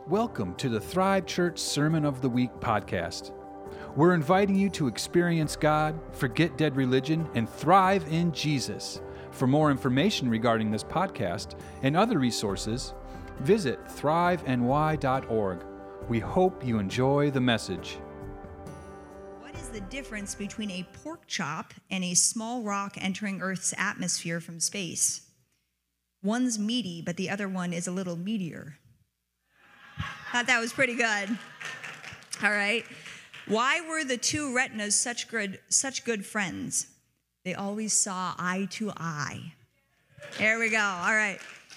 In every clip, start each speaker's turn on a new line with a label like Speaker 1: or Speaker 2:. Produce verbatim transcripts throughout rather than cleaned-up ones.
Speaker 1: Welcome to the Thrive Church Sermon of the Week podcast. We're inviting you to experience God, forget dead religion, and thrive in Jesus. For more information regarding this podcast and other resources, visit thrive n y dot org. We hope you enjoy the message.
Speaker 2: What is the difference between a pork chop and a small rock entering Earth's atmosphere from space? One's meaty, but the other one is a little meatier. Thought that was pretty good. All right. Why were the two retinas such good, such good friends? They always saw eye to eye. There we go. All right.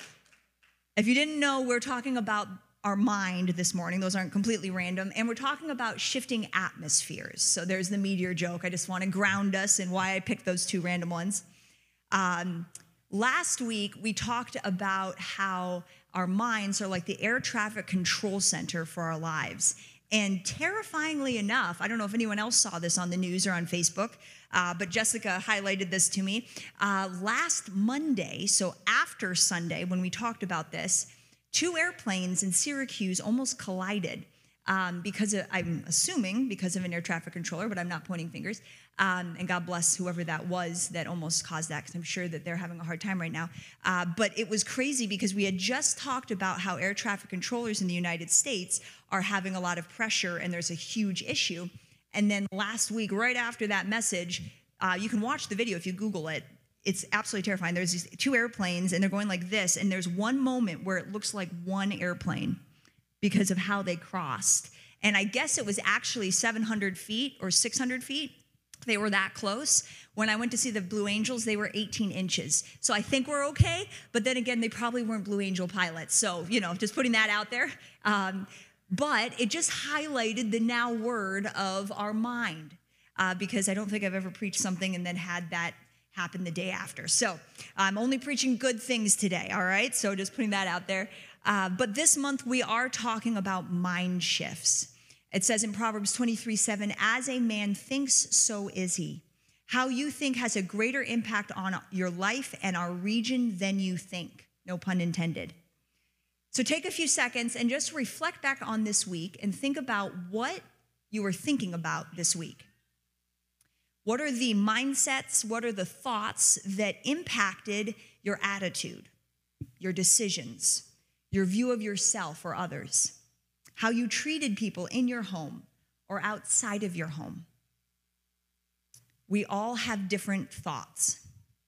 Speaker 2: If you didn't know, we're talking about our mind this morning. Those aren't completely random. And we're talking about shifting atmospheres. So there's the meteor joke. I just want to ground us in why I picked those two random ones. Um, last week, we talked about how our minds are like the air traffic control center for our lives. And terrifyingly enough, I don't know if anyone else saw this on the news or on Facebook, uh, but Jessica highlighted this to me. Uh, last Monday, so after Sunday, when we talked about this, two airplanes in Syracuse almost collided um, because of, I'm assuming because of an air traffic controller, but I'm not pointing fingers. Um, and God bless whoever that was that almost caused that, because I'm sure that they're having a hard time right now. Uh, but it was crazy because we had just talked about how air traffic controllers in the United States are having a lot of pressure and there's a huge issue. And then last week, right after that message, uh, you can watch the video if you Google it. It's absolutely terrifying. There's these two airplanes and they're going like this. And there's one moment where it looks like one airplane because of how they crossed. And I guess it was actually seven hundred feet or six hundred feet. They were that close. When I went to see the Blue Angels, they were eighteen inches. So I think we're okay. But then again, they probably weren't Blue Angel pilots. So, you know, just putting that out there. Um, but it just highlighted the now word of our mind. Uh, because I don't think I've ever preached something and then had that happen the day after. So I'm only preaching good things today, all right? So just putting that out there. Uh, but this month, we are talking about mind shifts. It says in Proverbs twenty-three seven, as a man thinks, so is he. How you think has a greater impact on your life and our region than you think. No pun intended. So take a few seconds and just reflect back on this week and think about what you were thinking about this week. What are the mindsets, what are the thoughts that impacted your attitude, your decisions, your view of yourself or others? How you treated people in your home or outside of your home. We all have different thoughts.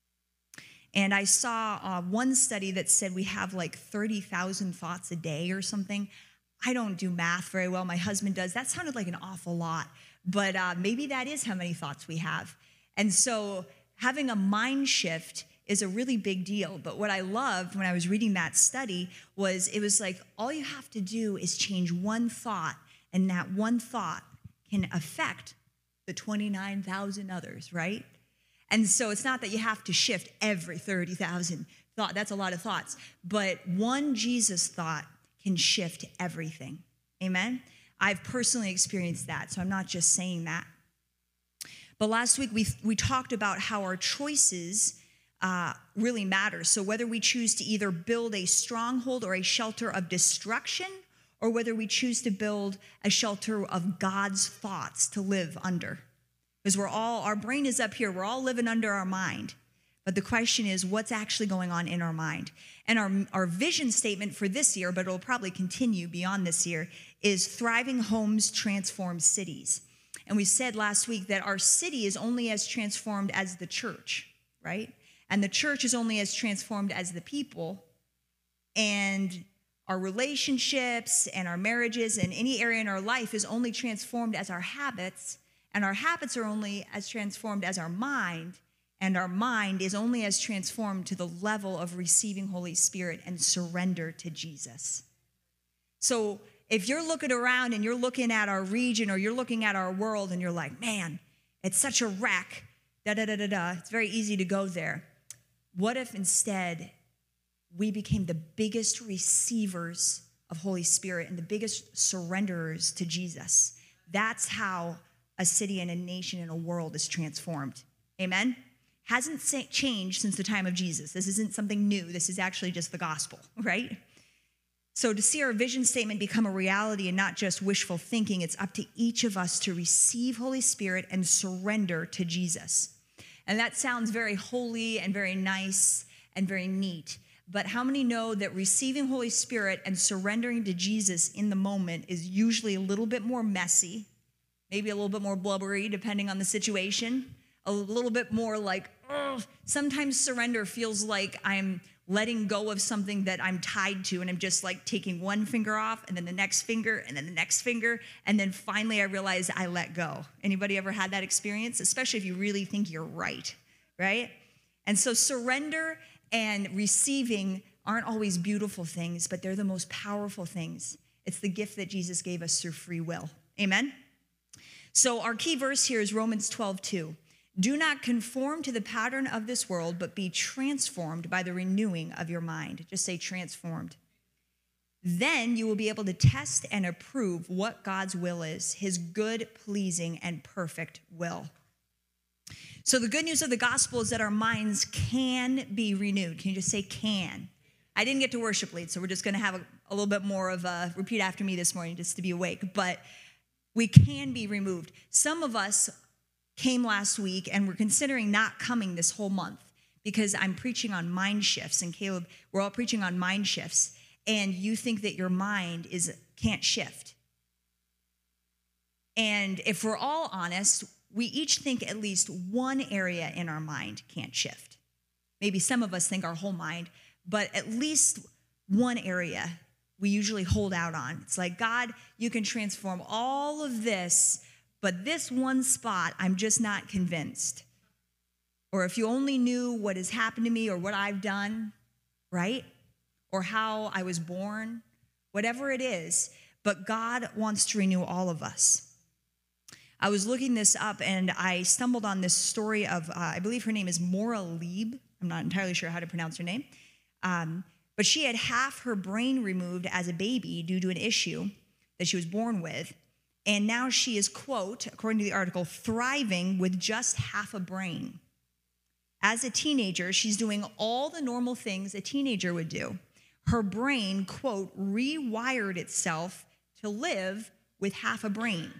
Speaker 2: And I saw uh, one study that said we have like thirty thousand thoughts a day or something. I don't do math very well. My husband does. That sounded like an awful lot. But uh, maybe that is how many thoughts we have. And so having a mind shift is a really big deal. But what I loved when I was reading that study was it was like all you have to do is change one thought, and that one thought can affect the twenty-nine thousand others, right? And so it's not that you have to shift every thirty thousand thought. That's a lot of thoughts. But one Jesus thought can shift everything. Amen? I've personally experienced that, so I'm not just saying that. But last week we we talked about how our choices Uh, really matters. So whether we choose to either build a stronghold or a shelter of destruction, or whether we choose to build a shelter of God's thoughts to live under. Because we're all, our brain is up here, we're all living under our mind. But the question is, what's actually going on in our mind? And our, our vision statement for this year, but it'll probably continue beyond this year, is thriving homes transform cities. And we said last week that our city is only as transformed as the church, right? And the church is only as transformed as the people, and our relationships and our marriages and any area in our life is only transformed as our habits, and our habits are only as transformed as our mind, and our mind is only as transformed to the level of receiving Holy Spirit and surrender to Jesus. So if you're looking around and you're looking at our region or you're looking at our world and you're like, man, it's such a wreck, da da da da da, it's very easy to go there. What if instead we became the biggest receivers of Holy Spirit and the biggest surrenderers to Jesus? That's how a city and a nation and a world is transformed. Amen? Hasn't changed since the time of Jesus. This isn't something new. This is actually just the gospel, right? So to see our vision statement become a reality and not just wishful thinking, it's up to each of us to receive Holy Spirit and surrender to Jesus. And that sounds very holy and very nice and very neat. But how many know that receiving Holy Spirit and surrendering to Jesus in the moment is usually a little bit more messy, maybe a little bit more blubbery depending on the situation, a little bit more like, oh, sometimes surrender feels like I'm letting go of something that I'm tied to, and I'm just like taking one finger off and then the next finger and then the next finger, and then finally I realize I let go. Anybody ever had that experience? Especially if you really think you're right, right? And so surrender and receiving aren't always beautiful things, but they're the most powerful things. It's the gift that Jesus gave us through free will. Amen? So our key verse here is Romans twelve two. Do not conform to the pattern of this world, but be transformed by the renewing of your mind. Just say transformed. Then you will be able to test and approve what God's will is, his good, pleasing, and perfect will. So the good news of the gospel is that our minds can be renewed. Can you just say can? I didn't get to worship lead, so we're just going to have a, a little bit more of a repeat after me this morning just to be awake. But we can be removed. Some of us came last week and we're considering not coming this whole month because I'm preaching on mind shifts, and Caleb, we're all preaching on mind shifts, and you think that your mind is can't shift. And if we're all honest, we each think at least one area in our mind can't shift. Maybe some of us think our whole mind, but at least one area we usually hold out on. It's like, God, you can transform all of this, but this one spot, I'm just not convinced. Or if you only knew what has happened to me or what I've done, right? Or how I was born, whatever it is. But God wants to renew all of us. I was looking this up and I stumbled on this story of, uh, I believe her name is Maura Lieb. I'm not entirely sure how to pronounce her name. Um, but she had half her brain removed as a baby due to an issue that she was born with. And now she is, quote, according to the article, thriving with just half a brain. As a teenager, she's doing all the normal things a teenager would do. Her brain, quote, rewired itself to live with half a brain.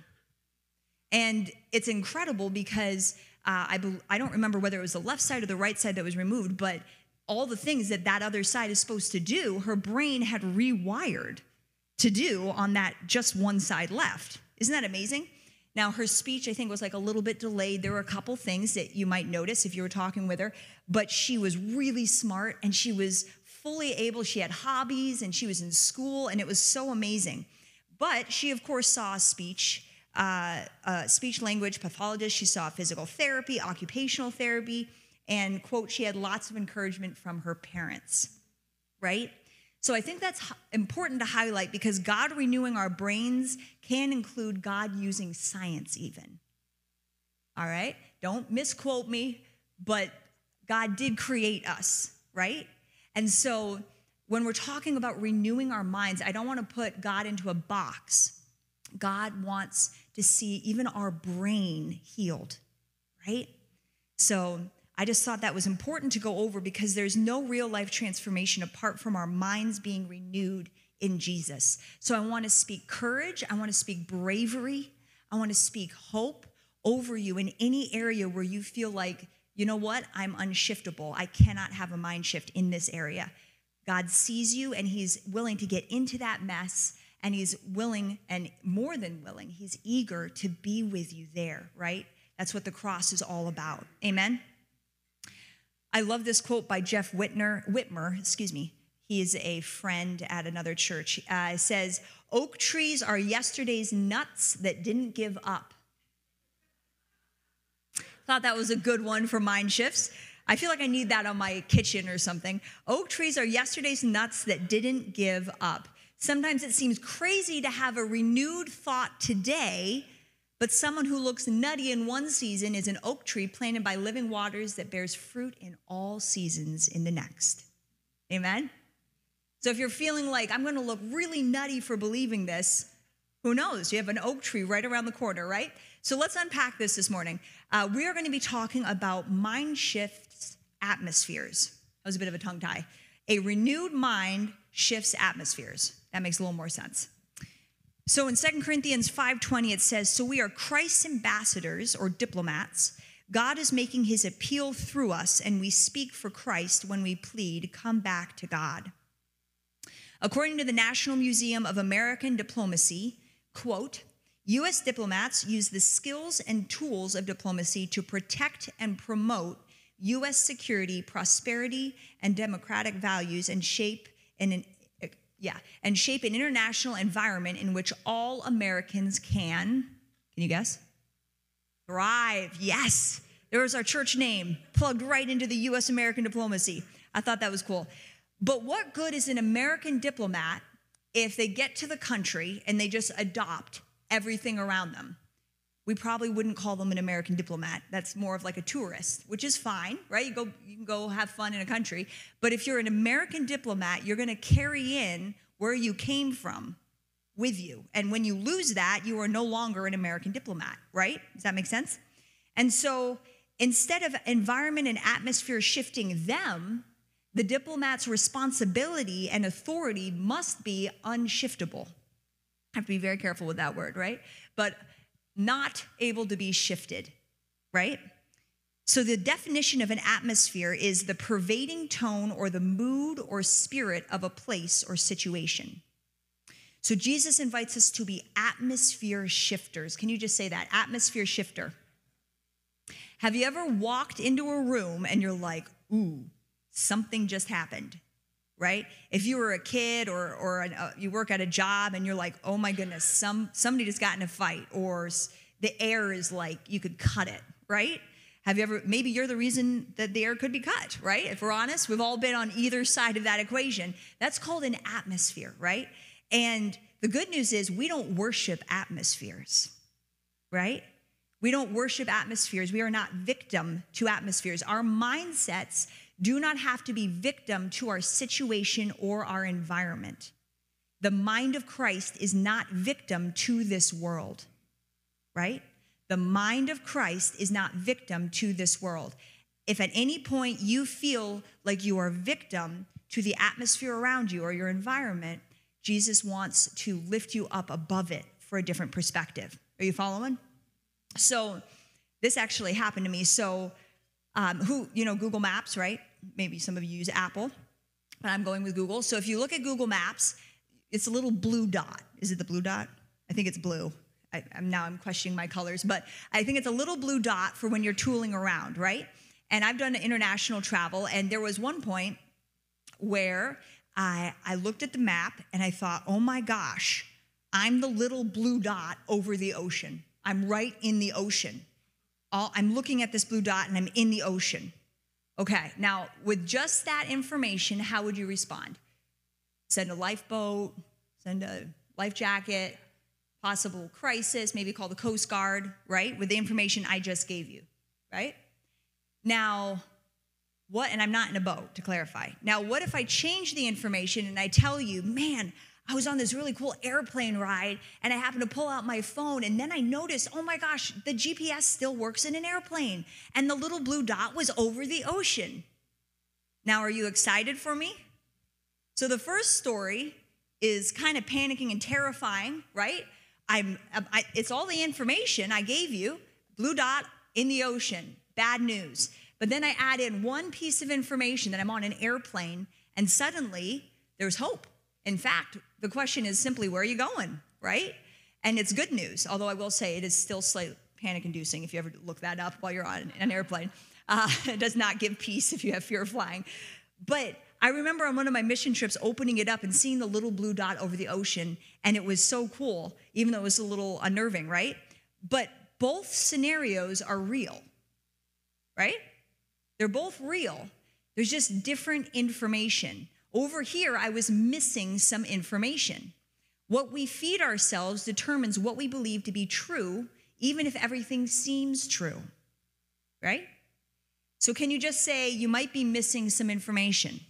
Speaker 2: And it's incredible because uh, I, be- I don't remember whether it was the left side or the right side that was removed, but all the things that that other side is supposed to do, her brain had rewired to do on that just one side left. Isn't that amazing? Now, her speech, I think, was like a little bit delayed. There were a couple things that you might notice if you were talking with her, but she was really smart and she was fully able. She had hobbies and she was in school, and it was so amazing. But she, of course, saw a speech, uh, a speech language pathologist. She saw physical therapy, occupational therapy, and, quote, she had lots of encouragement from her parents, right? So I think that's important to highlight because God renewing our brains can include God using science even. All right? Don't misquote me, but God did create us, right? And so when we're talking about renewing our minds, I don't want to put God into a box. God wants to see even our brain healed, right? So I just thought that was important to go over because there's no real life transformation apart from our minds being renewed in Jesus. So I want to speak courage. I want to speak bravery. I want to speak hope over you in any area where you feel like, you know what, I'm unshiftable. I cannot have a mind shift in this area. God sees you and he's willing to get into that mess, and he's willing, and more than willing, he's eager to be with you there, right? That's what the cross is all about. Amen? I love this quote by Jeff Whitner, Whitmer, excuse me. He is a friend at another church. Uh, it says, oak trees are yesterday's nuts that didn't give up. Thought that was a good one for mind shifts. I feel like I need that on my kitchen or something. Oak trees are yesterday's nuts that didn't give up. Sometimes it seems crazy to have a renewed thought today, but someone who looks nutty in one season is an oak tree planted by living waters that bears fruit in all seasons in the next. Amen? So if you're feeling like, I'm going to look really nutty for believing this, who knows? You have an oak tree right around the corner, right? So let's unpack this this morning. Uh, we are going to be talking about mind shifts atmospheres. That was a bit of a tongue tie. A renewed mind shifts atmospheres. That makes a little more sense. So in Second Corinthians five twenty, it says, so we are Christ's ambassadors or diplomats. God is making his appeal through us, and we speak for Christ when we plead, come back to God. According to the National Museum of American Diplomacy, quote, U S diplomats use the skills and tools of diplomacy to protect and promote U S security, prosperity, and democratic values and shape an, yeah, and shape an international environment in which all Americans can, can you guess? Thrive. Yes. There was our church name plugged right into the U S American diplomacy. I thought that was cool. But what good is an American diplomat if they get to the country and they just adopt everything around them? We probably wouldn't call them an American diplomat. That's more of like a tourist, which is fine, right? You go, you can go have fun in a country. But if you're an American diplomat, you're going to carry in where you came from with you. And when you lose that, you are no longer an American diplomat, right? Does that make sense? And so instead of environment and atmosphere shifting them, the diplomat's responsibility and authority must be unshiftable. I have to be very careful with that word, right? But not able to be shifted, right? So the definition of an atmosphere is the pervading tone or the mood or spirit of a place or situation. So Jesus invites us to be atmosphere shifters. Can you just say that? Atmosphere shifter. Have you ever walked into a room and you're like, ooh, something just happened, right? If you were a kid or or an, uh, you work at a job and you're like, oh my goodness, some somebody just got in a fight, or s- the air is like, you could cut it, right? Have you ever, maybe you're the reason that the air could be cut, right? If we're honest, we've all been on either side of that equation. That's called an atmosphere, right? And the good news is we don't worship atmospheres, right? We don't worship atmospheres. We are not victim to atmospheres. Our mindsets do not have to be victim to our situation or our environment. The mind of Christ is not victim to this world, right? The mind of Christ is not victim to this world. If at any point you feel like you are victim to the atmosphere around you or your environment, Jesus wants to lift you up above it for a different perspective. Are you following? So this actually happened to me. So um, who, you know, Google Maps, right? Maybe some of you use Apple, but I'm going with Google. So if you look at Google Maps, it's a little blue dot. Is it the blue dot? I think it's blue. I, I'm now I'm questioning my colors, but I think it's a little blue dot for when you're tooling around, right? And I've done international travel, and there was one point where I, I looked at the map and I thought, oh my gosh, I'm the little blue dot over the ocean. I'm right in the ocean. All, I'm looking at this blue dot and I'm in the ocean. Okay, now with just that information, how would you respond? Send a lifeboat, send a life jacket, possible crisis, maybe call the Coast Guard, right? With the information I just gave you, right? Now, what, and I'm not in a boat, to clarify. Now, what if I change the information and I tell you, man, I was on this really cool airplane ride and I happened to pull out my phone and then I noticed, oh my gosh, the G P S still works in an airplane and the little blue dot was over the ocean. Now, are you excited for me? So the first story is kind of panicking and terrifying, right? I'm, I, it's all the information I gave you, blue dot in the ocean, bad news. But then I add in one piece of information that I'm on an airplane and suddenly there's hope. In fact, the question is simply, where are you going, right? And it's good news, although I will say it is still slightly panic-inducing if you ever look that up while you're on an airplane. Uh, it does not give peace if you have fear of flying. But I remember on one of my mission trips opening it up and seeing the little blue dot over the ocean, and it was so cool, even though it was a little unnerving, right? But both scenarios are real, right? They're both real. There's just different information. Over here, I was missing some information. What we feed ourselves determines what we believe to be true, even if everything seems true, right? So can you just say you might be missing some information,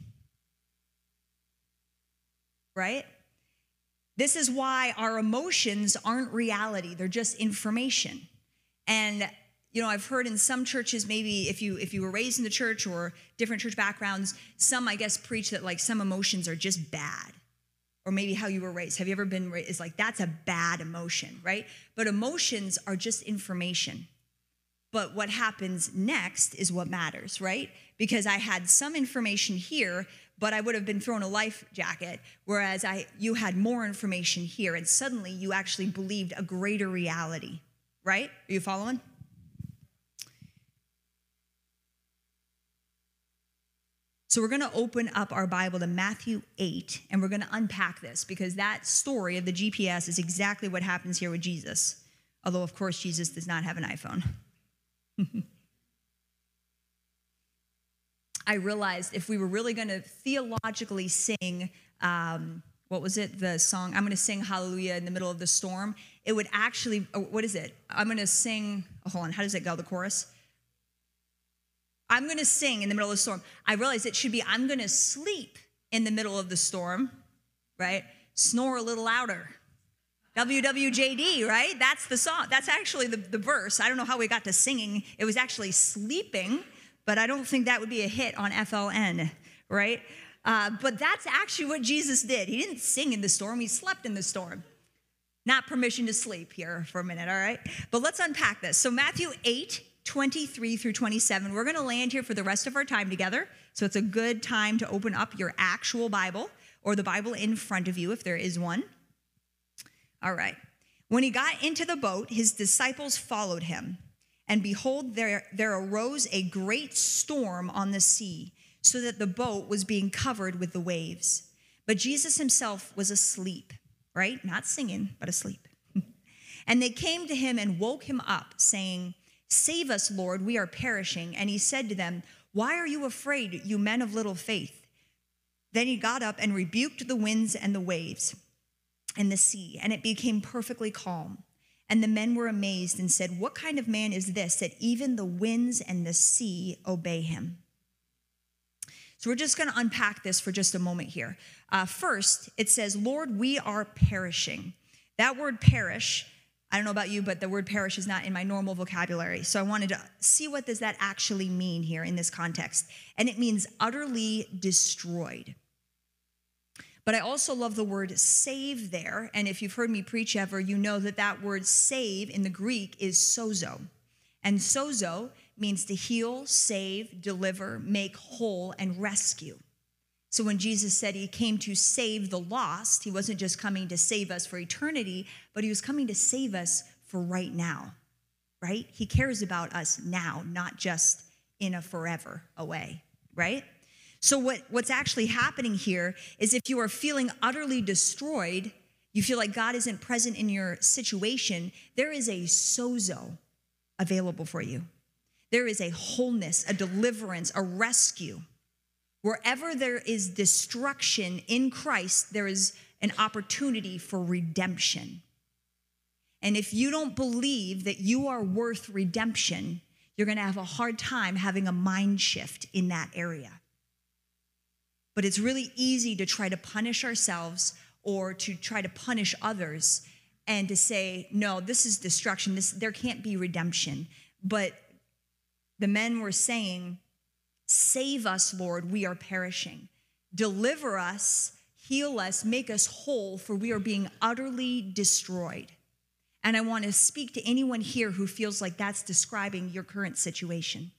Speaker 2: right? This is why our emotions aren't reality. They're just information. And you know, I've heard in some churches, maybe if you if you were raised in the church or different church backgrounds, some, I guess, preach that like some emotions are just bad or maybe how you were raised. Have you ever been raised? It's like, that's a bad emotion, right? But emotions are just information. But what happens next is what matters, right? Because I had some information here, but I would have been thrown a life jacket, whereas I you had more information here, and suddenly you actually believed a greater reality, right? Are you following? So we're going to open up our Bible to Matthew eight, and we're going to unpack this, because that story of the G P S is exactly what happens here with Jesus. Although, of course, Jesus does not have an iPhone. I realized if we were really going to theologically sing, um, what was it, the song, I'm going to sing Hallelujah in the middle of the storm, it would actually, oh, what is it? I'm going to sing, oh, hold on, how does it go, the chorus? I'm going to sing in the middle of the storm. I realized it should be, I'm going to sleep in the middle of the storm, right? Snore a little louder. W W J D, right? That's the song. That's actually the, the verse. I don't know how we got to singing. It was actually sleeping, but I don't think that would be a hit on F L N, right? Uh, but that's actually what Jesus did. He didn't sing in the storm. He slept in the storm. Not permission to sleep here for a minute, all right? But let's unpack this. So Matthew eight, twenty-three through twenty-seven. We're going to land here for the rest of our time together. So it's a good time to open up your actual Bible, or the Bible in front of you if there is one. All right. When he got into the boat, his disciples followed him. And behold, there, there arose a great storm on the sea, so that the boat was being covered with the waves. But Jesus himself was asleep, right? Not singing, but asleep. And they came to him and woke him up, saying, "Save us, Lord, we are perishing." And he said to them, "Why are you afraid, you men of little faith?" Then he got up and rebuked the winds and the waves and the sea, and it became perfectly calm. And the men were amazed and said, "What kind of man is this, that even the winds and the sea obey him?" So we're just going to unpack this for just a moment here. Uh, first, it says, "Lord, we are perishing." That word perish, I don't know about you, but the word perish is not in my normal vocabulary. So I wanted to see what does that actually mean here in this context. And it means utterly destroyed. But I also love the word save there. And if you've heard me preach ever, you know that that word save in the Greek is sozo. And sozo means to heal, save, deliver, make whole, and rescue. So when Jesus said he came to save the lost, he wasn't just coming to save us for eternity, but he was coming to save us for right now, right? He cares about us now, not just in a forever away, right? So what, what's actually happening here is if you are feeling utterly destroyed, you feel like God isn't present in your situation, there is a sozo available for you. There is a wholeness, a deliverance, a rescue. Wherever there is destruction in Christ, there is an opportunity for redemption. And if you don't believe that you are worth redemption, you're going to have a hard time having a mind shift in that area. But it's really easy to try to punish ourselves or to try to punish others and to say, no, this is destruction. This, there can't be redemption. But the men were saying, "Save us, Lord, we are perishing. Deliver us, heal us, make us whole, for we are being utterly destroyed." And I want to speak to anyone here who feels like that's describing your current situation.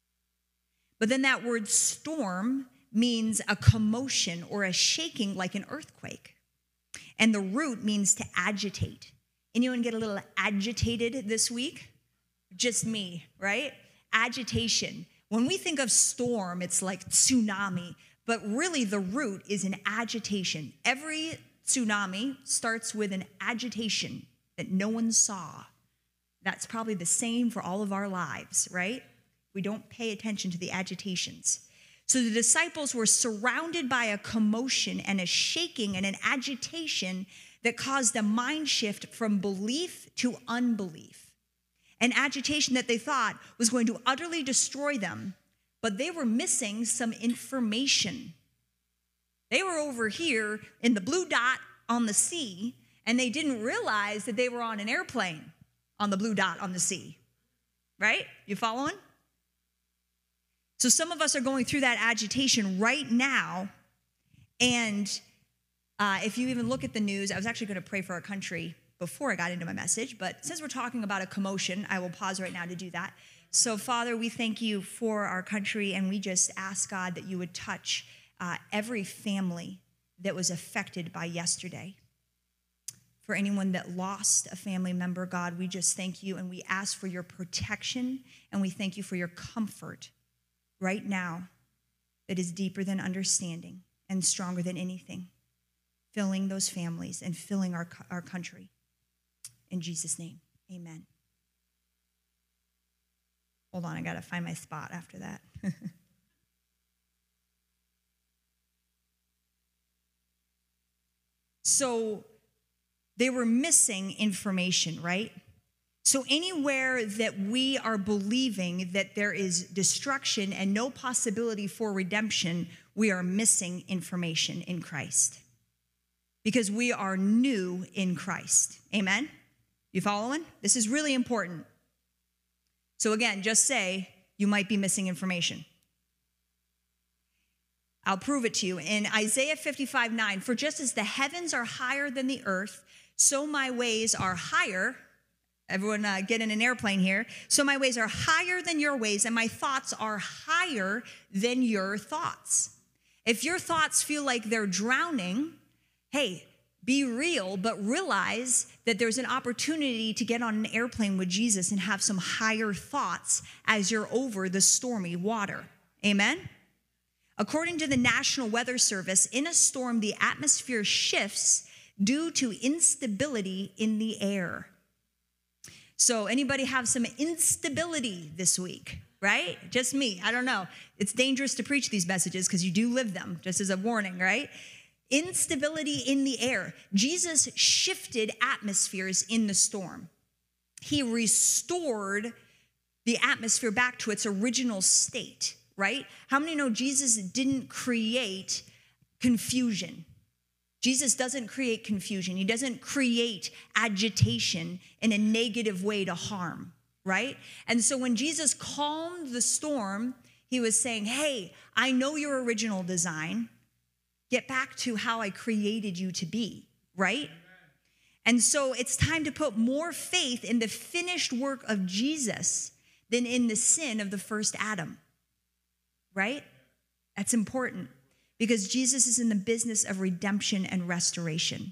Speaker 2: But then that word storm means a commotion or a shaking like an earthquake. And the root means to agitate. Anyone get a little agitated this week? Just me, right? Agitation. When we think of storm, it's like tsunami, but really the root is an agitation. Every tsunami starts with an agitation that no one saw. That's probably the same for all of our lives, right? We don't pay attention to the agitations. So the disciples were surrounded by a commotion and a shaking and an agitation that caused a mind shift from belief to unbelief. An agitation that they thought was going to utterly destroy them, but they were missing some information. They were over here in the blue dot on the sea, and they didn't realize that they were on an airplane on the blue dot on the sea, right? You following? So some of us are going through that agitation right now, and Uh, if you even look at the news, I was actually going to pray for our country before I got into my message, but since we're talking about a commotion, I will pause right now to do that. So, Father, we thank you for our country, and we just ask, God, that you would touch uh, every family that was affected by yesterday. For anyone that lost a family member, God, we just thank you, and we ask for your protection, and we thank you for your comfort right now that is deeper than understanding and stronger than anything, filling those families and filling our, our country. In Jesus' name, amen. Hold on, I got to find my spot after that. So they were missing information, right? So anywhere that we are believing that there is destruction and no possibility for redemption, we are missing information in Christ. Because we are new in Christ. Amen? You following? This is really important. So again, just say you might be missing information. I'll prove it to you. In Isaiah fifty-five nine, for just as the heavens are higher than the earth, so my ways are higher. Everyone uh, get in an airplane here. So my ways are higher than your ways, and my thoughts are higher than your thoughts. If your thoughts feel like they're drowning, hey, be real, but realize that there's an opportunity to get on an airplane with Jesus and have some higher thoughts as you're over the stormy water. Amen? According to the National Weather Service, in a storm, the atmosphere shifts due to instability in the air. So anybody have some instability this week, right? Just me, I don't know. It's dangerous to preach these messages because you do live them, just as a warning, right? Instability in the air. Jesus shifted atmospheres in the storm. He restored the atmosphere back to its original state, right? How many know Jesus didn't create confusion? Jesus doesn't create confusion. He doesn't create agitation in a negative way to harm, right? And so when Jesus calmed the storm, he was saying, hey, I know your original design. Get back to how I created you to be, right? And so it's time to put more faith in the finished work of Jesus than in the sin of the first Adam, right? That's important because Jesus is in the business of redemption and restoration.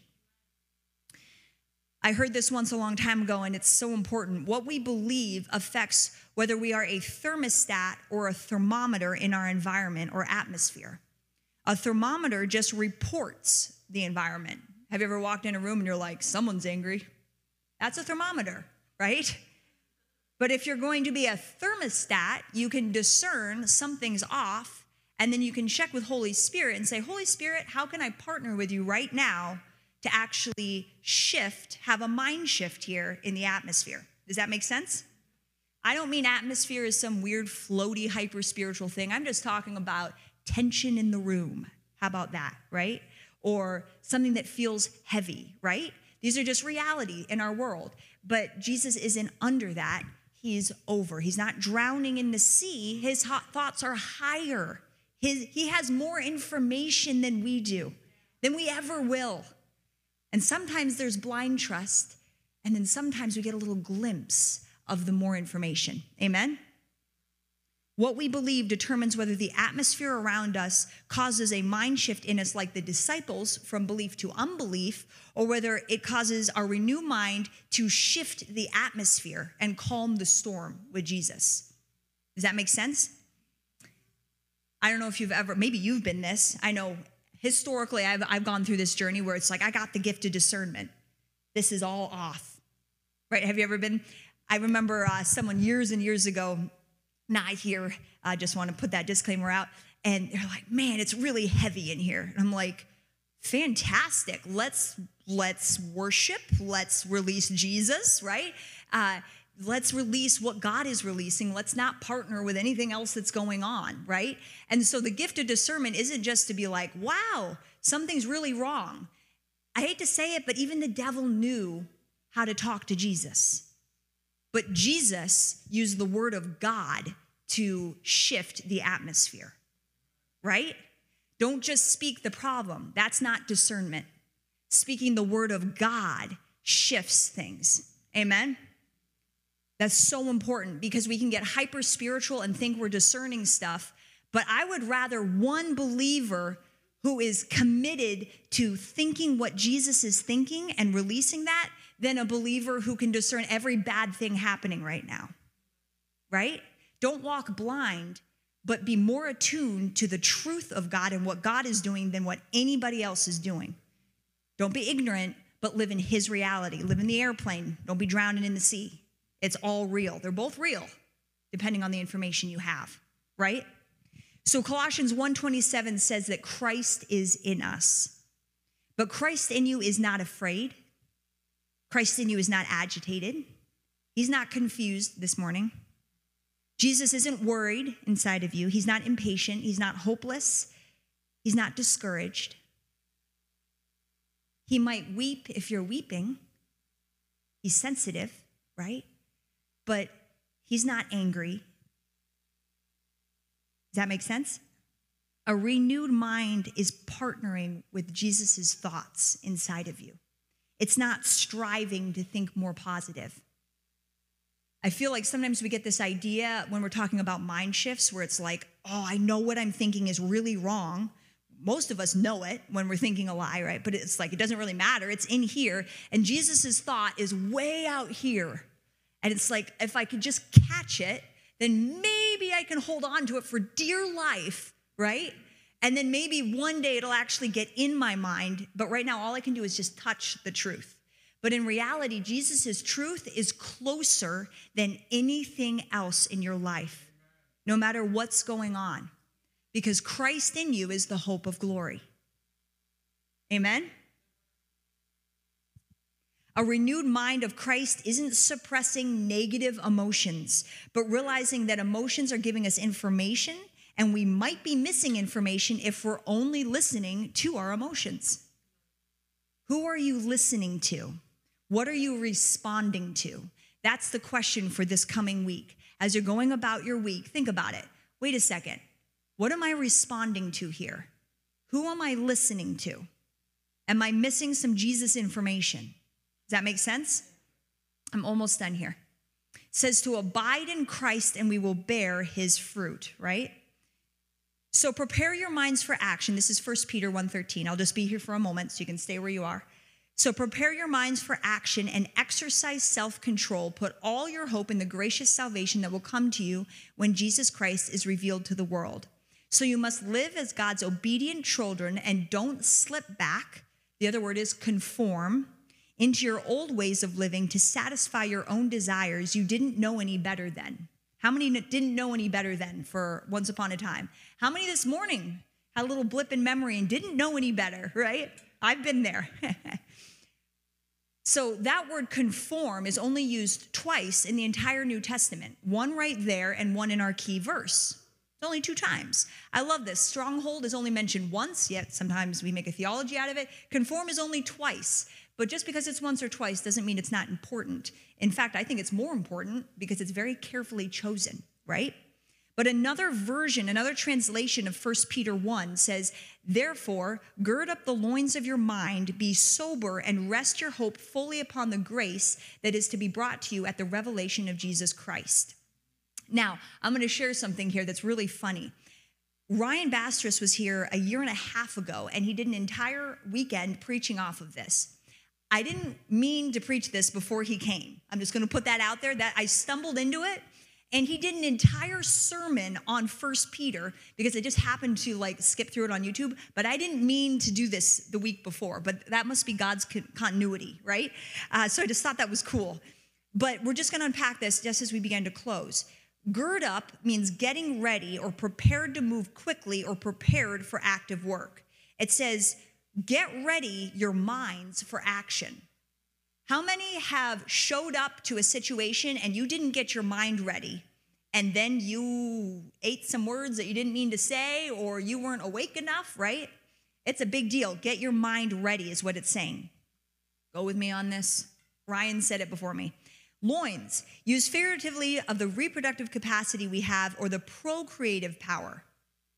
Speaker 2: I heard this once a long time ago, and it's so important. What we believe affects whether we are a thermostat or a thermometer in our environment or atmosphere. A thermometer just reports the environment. Have you ever walked in a room and you're like, someone's angry? That's a thermometer, right? But if you're going to be a thermostat, you can discern something's off, and then you can check with Holy Spirit and say, Holy Spirit, how can I partner with you right now to actually shift, have a mind shift here in the atmosphere? Does that make sense? I don't mean atmosphere is some weird, floaty, hyper-spiritual thing. I'm just talking about tension in the room. How about that, right? Or something that feels heavy, right? These are just reality in our world. But Jesus isn't under that. He's over. He's not drowning in the sea. His hot thoughts are higher. His, he has more information than we do, than we ever will. And sometimes there's blind trust, and then sometimes we get a little glimpse of the more information. Amen? What we believe determines whether the atmosphere around us causes a mind shift in us like the disciples from belief to unbelief, or whether it causes our renewed mind to shift the atmosphere and calm the storm with Jesus. Does that make sense? I don't know if you've ever, maybe you've been this. I know historically I've, I've gone through this journey where it's like, I got the gift of discernment. This is all off, right? Have you ever been? I remember uh, someone years and years ago, not here, I just want to put that disclaimer out. And they're like, man, it's really heavy in here. And I'm like, fantastic. Let's let's worship. Let's release Jesus, right? Uh, let's release what God is releasing. Let's not partner with anything else that's going on, right? And so the gift of discernment isn't just to be like, wow, something's really wrong. I hate to say it, but even the devil knew how to talk to Jesus. But Jesus used the word of God to shift the atmosphere, right? Don't just speak the problem. That's not discernment. Speaking the word of God shifts things. Amen? That's so important because we can get hyper spiritual and think we're discerning stuff. But I would rather one believer who is committed to thinking what Jesus is thinking and releasing that than a believer who can discern every bad thing happening right now. Right? Don't walk blind, but be more attuned to the truth of God and what God is doing than what anybody else is doing. Don't be ignorant, but live in his reality. Live in the airplane. Don't be drowning in the sea. It's all real. They're both real, depending on the information you have, right? So Colossians one twenty-seven says that Christ is in us. But Christ in you is not afraid. Christ in you is not agitated. He's not confused this morning. Jesus isn't worried inside of you. He's not impatient. He's not hopeless. He's not discouraged. He might weep if you're weeping. He's sensitive, right? But he's not angry. Does that make sense? A renewed mind is partnering with Jesus' thoughts inside of you. It's not striving to think more positive. I feel like sometimes we get this idea when we're talking about mind shifts where it's like, oh, I know what I'm thinking is really wrong. Most of us know it when we're thinking a lie, right? But it's like, it doesn't really matter. It's in here. And Jesus' thought is way out here. And it's like, if I could just catch it, then maybe I can hold on to it for dear life, right? And then maybe one day it'll actually get in my mind. But right now, all I can do is just touch the truth. But in reality, Jesus' truth is closer than anything else in your life, no matter what's going on. Because Christ in you is the hope of glory. Amen? A renewed mind of Christ isn't suppressing negative emotions, but realizing that emotions are giving us information, and we might be missing information if we're only listening to our emotions. Who are you listening to? What are you responding to? That's the question for this coming week. As you're going about your week, think about it. Wait a second. What am I responding to here? Who am I listening to? Am I missing some Jesus information? Does that make sense? I'm almost done here. It says to abide in Christ and we will bear his fruit, right? So prepare your minds for action. This is First Peter one thirteen. I'll just be here for a moment so you can stay where you are. So prepare your minds for action and exercise self-control. Put all your hope in the gracious salvation that will come to you when Jesus Christ is revealed to the world. So you must live as God's obedient children and don't slip back. The other word is conform into your old ways of living to satisfy your own desires. You didn't know any better then. How many didn't know any better then for once upon a time? How many this morning had a little blip in memory and didn't know any better, right? I've been there. So that word conform is only used twice in the entire New Testament. One right there and one in our key verse. It's only two times. I love this. Stronghold is only mentioned once, yet sometimes we make a theology out of it. Conform is only twice. But just because it's once or twice doesn't mean it's not important. In fact, I think it's more important because it's very carefully chosen, right? But another version, another translation of First Peter one says, therefore, gird up the loins of your mind, be sober, and rest your hope fully upon the grace that is to be brought to you at the revelation of Jesus Christ. Now, I'm going to share something here that's really funny. Ryan Bastress was here a year and a half ago, and he did an entire weekend preaching off of this. I didn't mean to preach this before he came. I'm just going to put that out there, that I stumbled into it. And he did an entire sermon on First Peter because I just happened to like skip through it on YouTube. But I didn't mean to do this the week before. But that must be God's continuity, right? Uh, so I just thought that was cool. But we're just going to unpack this just as we begin to close. Gird up means getting ready or prepared to move quickly or prepared for active work. It says, get ready your minds for action. How many have showed up to a situation and you didn't get your mind ready, and then you ate some words that you didn't mean to say, or you weren't awake enough, right? It's a big deal. Get your mind ready is what it's saying. Go with me on this. Ryan said it before me. Loins, used figuratively of the reproductive capacity we have or the procreative power.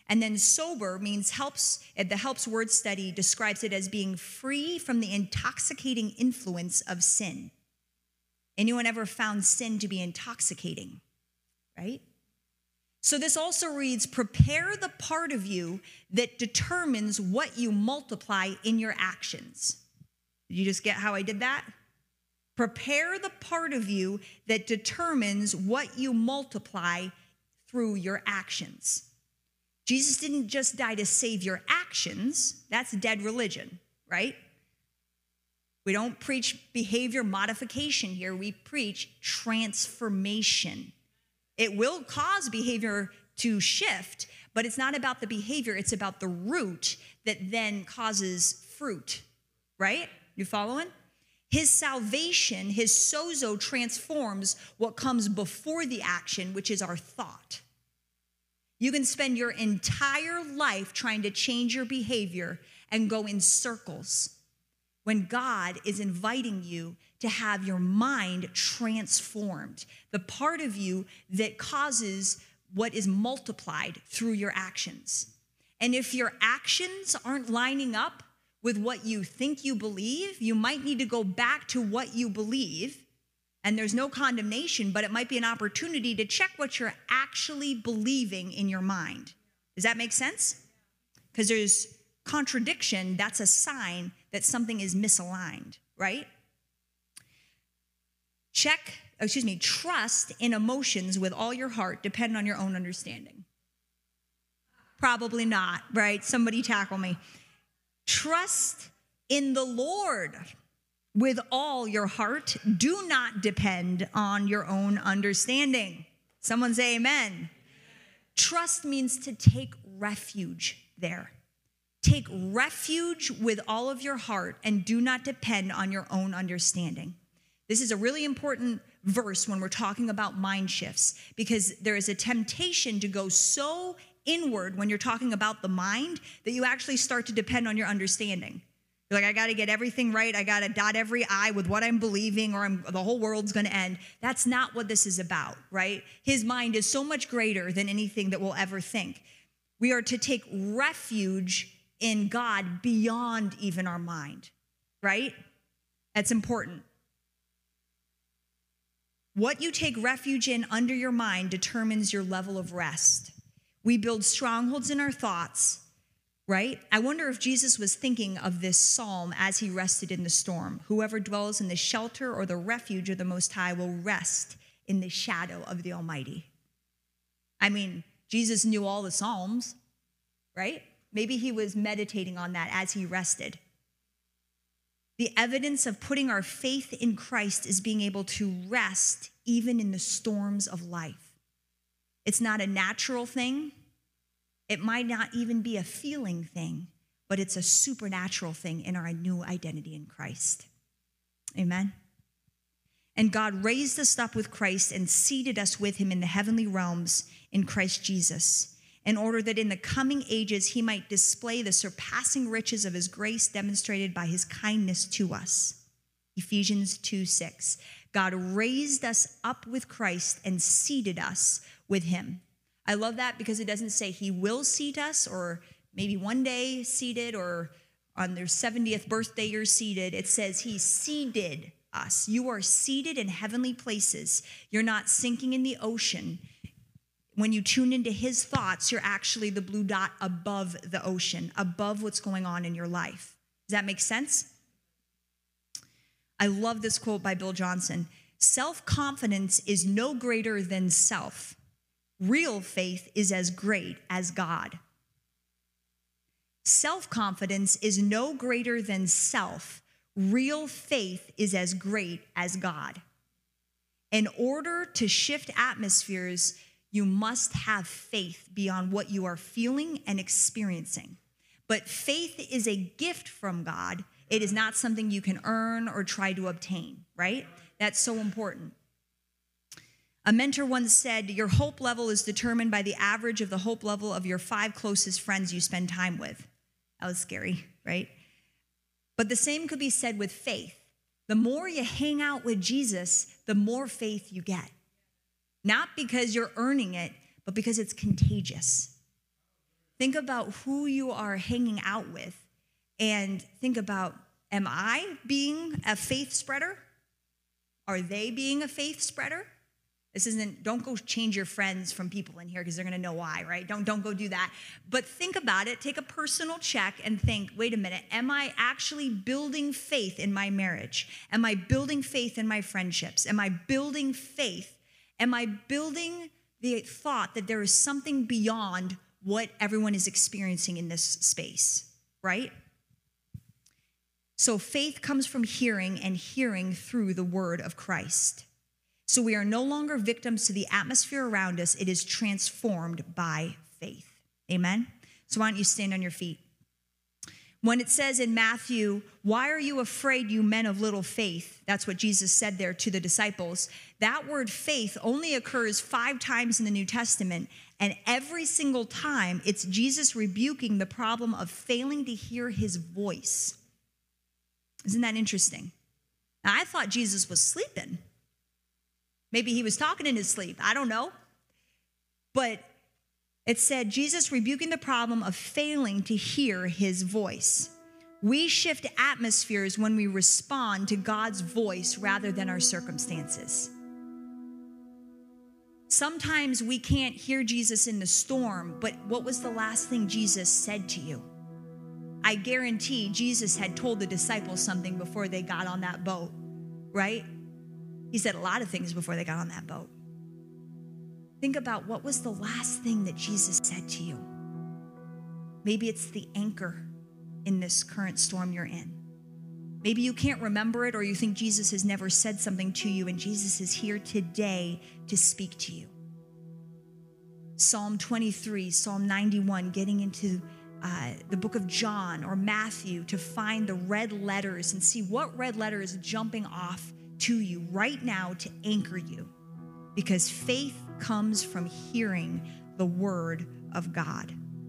Speaker 2: And then sober means helps, the Helps Word Study describes it as being free from the intoxicating influence of sin. Anyone ever found sin to be intoxicating, right? So this also reads, prepare the part of you that determines what you multiply in your actions. Did you just get how I did that? Prepare the part of you that determines what you multiply through your actions. Jesus didn't just die to save your actions. That's dead religion, right? We don't preach behavior modification here. We preach transformation. It will cause behavior to shift, but it's not about the behavior. It's about the root that then causes fruit, right? You following? His salvation, his sozo, transforms what comes before the action, which is our thought. You can spend your entire life trying to change your behavior and go in circles when God is inviting you to have your mind transformed, the part of you that causes what is multiplied through your actions. And if your actions aren't lining up with what you think you believe, you might need to go back to what you believe. And there's no condemnation, but it might be an opportunity to check what you're actually believing in your mind. Does that make sense? Because there's contradiction. That's a sign that something is misaligned, right? Check, excuse me, trust in emotions with all your heart, depend on your own understanding. Probably not, right? Somebody tackle me. Trust in the Lord with all your heart. Do not depend on your own understanding. Someone say amen. Trust means to take refuge there. Take refuge with all of your heart and do not depend on your own understanding. This is a really important verse when we're talking about mind shifts, because there is a temptation to go so inward when you're talking about the mind that you actually start to depend on your understanding. You're like, I got to get everything right. I got to dot every I with what I'm believing, or I'm, the whole world's going to end. That's not what this is about, right? His mind is so much greater than anything that we'll ever think. We are to take refuge in God beyond even our mind, right? That's important. What you take refuge in under your mind determines your level of rest. We build strongholds in our thoughts, right? I wonder if Jesus was thinking of this psalm as he rested in the storm. Whoever dwells in the shelter or the refuge of the Most High will rest in the shadow of the Almighty. I mean, Jesus knew all the psalms, right? Maybe he was meditating on that as he rested. The evidence of putting our faith in Christ is being able to rest even in the storms of life. It's not a natural thing. It might not even be a feeling thing, but it's a supernatural thing in our new identity in Christ. Amen. And God raised us up with Christ and seated us with him in the heavenly realms in Christ Jesus, in order that in the coming ages he might display the surpassing riches of his grace demonstrated by his kindness to us. Ephesians two six. God raised us up with Christ and seated us with him. I love that because it doesn't say he will seat us, or maybe one day seated, or on their seventieth birthday you're seated. It says he seated us. You are seated in heavenly places. You're not sinking in the ocean. When you tune into his thoughts, you're actually the blue dot above the ocean, above what's going on in your life. Does that make sense? I love this quote by Bill Johnson. Self-confidence is no greater than self. Real faith is as great as God. Self-confidence is no greater than self. Real faith is as great as God. In order to shift atmospheres, you must have faith beyond what you are feeling and experiencing. But faith is a gift from God. It is not something you can earn or try to obtain, right? That's so important. A mentor once said, your hope level is determined by the average of the hope level of your five closest friends you spend time with. That was scary, right? But the same could be said with faith. The more you hang out with Jesus, the more faith you get. Not because you're earning it, but because it's contagious. Think about who you are hanging out with and think about, am I being a faith spreader? Are they being a faith spreader? This isn't, don't go change your friends from people in here because they're going to know why, right? Don't, don't go do that. But think about it. Take a personal check and think, wait a minute, am I actually building faith in my marriage? Am I building faith in my friendships? Am I building faith? Am I building the thought that there is something beyond what everyone is experiencing in this space, right? So faith comes from hearing, and hearing through the word of Christ. So we are no longer victims to the atmosphere around us. It is transformed by faith. Amen? So why don't you stand on your feet? When it says in Matthew, why are you afraid, you men of little faith? That's what Jesus said there to the disciples. That word faith only occurs five times in the New Testament. And every single time, it's Jesus rebuking the problem of failing to hear his voice. Isn't that interesting? Now, I thought Jesus was sleeping. Maybe he was talking in his sleep. I don't know. But it said Jesus rebuking the problem of failing to hear his voice. We shift atmospheres when we respond to God's voice rather than our circumstances. Sometimes we can't hear Jesus in the storm, but what was the last thing Jesus said to you? I guarantee Jesus had told the disciples something before they got on that boat, right? He said a lot of things before they got on that boat. Think about what was the last thing that Jesus said to you. Maybe it's the anchor in this current storm you're in. Maybe you can't remember it, or you think Jesus has never said something to you, and Jesus is here today to speak to you. Psalm twenty-three, Psalm ninety-one, getting into uh, the book of John or Matthew to find the red letters and see what red letter is jumping off to you right now to anchor you. Because faith comes from hearing the word of God.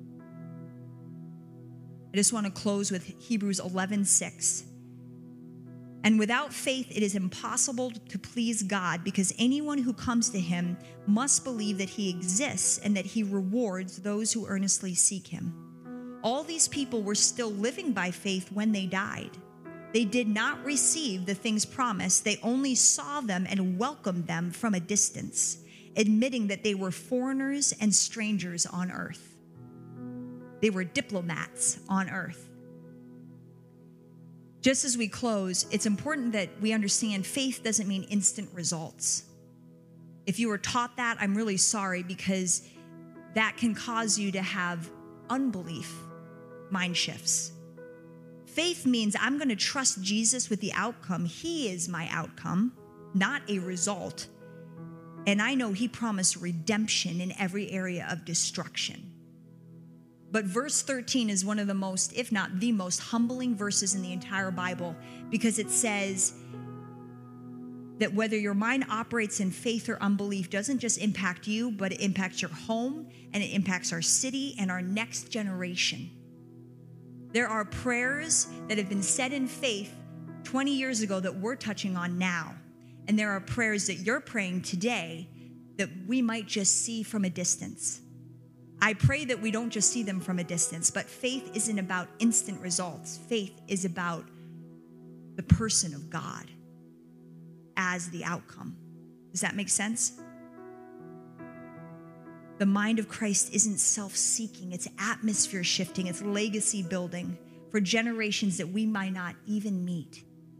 Speaker 2: I just want to close with Hebrews eleven six. And without faith, it is impossible to please God, because anyone who comes to him must believe that he exists and that he rewards those who earnestly seek him. All these people were still living by faith when they died. They did not receive the things promised. They only saw them and welcomed them from a distance, admitting that they were foreigners and strangers on earth. They were diplomats on earth. Just as we close, it's important that we understand faith doesn't mean instant results. If you were taught that, I'm really sorry, because that can cause you to have unbelief mind shifts. Faith means I'm going to trust Jesus with the outcome. He is my outcome, not a result. And I know he promised redemption in every area of destruction. But verse thirteen is one of the most, if not the most, humbling verses in the entire Bible, because it says that whether your mind operates in faith or unbelief doesn't just impact you, but it impacts your home, and it impacts our city and our next generation. There are prayers that have been said in faith twenty years ago that we're touching on now. And there are prayers that you're praying today that we might just see from a distance. I pray that we don't just see them from a distance, but faith isn't about instant results. Faith is about the person of God as the outcome. Does that make sense? The mind of Christ isn't self-seeking. It's atmosphere shifting. It's legacy building for generations that we might not even meet.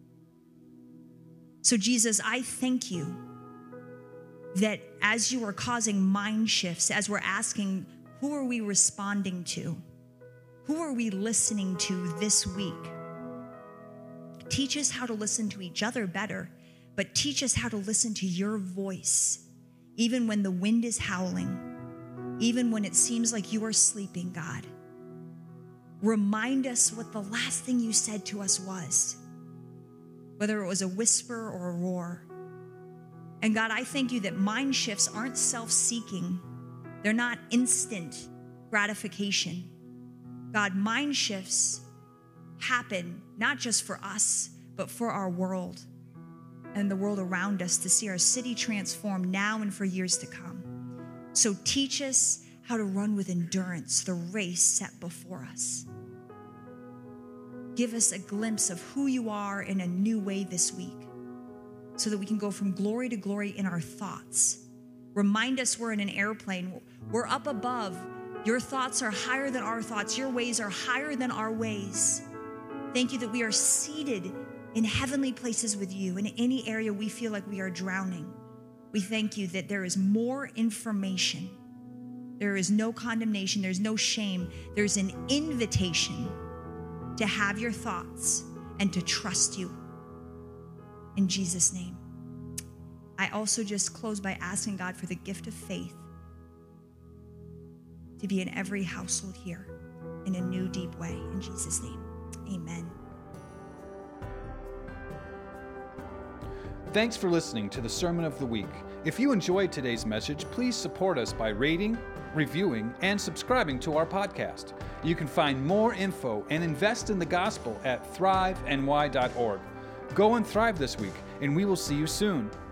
Speaker 2: So Jesus, I thank you that as you are causing mind shifts, as we're asking, who are we responding to? Who are we listening to this week? Teach us how to listen to each other better, but teach us how to listen to your voice, even when the wind is howling, even when it seems like you are sleeping, God. Remind us what the last thing you said to us was, whether it was a whisper or a roar. And God, I thank you that mind shifts aren't self-seeking. They're not instant gratification. God, mind shifts happen not just for us, but for our world and the world around us, to see our city transformed now and for years to come. So teach us how to run with endurance the race set before us. Give us a glimpse of who you are in a new way this week so that we can go from glory to glory in our thoughts. Remind us we're in an airplane. We're up above. Your thoughts are higher than our thoughts. Your ways are higher than our ways. Thank you that we are seated in heavenly places with you in any area we feel like we are drowning. We thank you that there is more information. There is no condemnation. There's no shame. There's an invitation to have your thoughts and to trust you. In Jesus' name. I also just close by asking God for the gift of faith to be in every household here in a new, deep way. In Jesus' name, amen.
Speaker 1: Thanks for listening to the Sermon of the Week. If you enjoyed today's message, please support us by rating, reviewing, and subscribing to our podcast. You can find more info and invest in the gospel at thrive n y dot org. Go and thrive this week, and we will see you soon.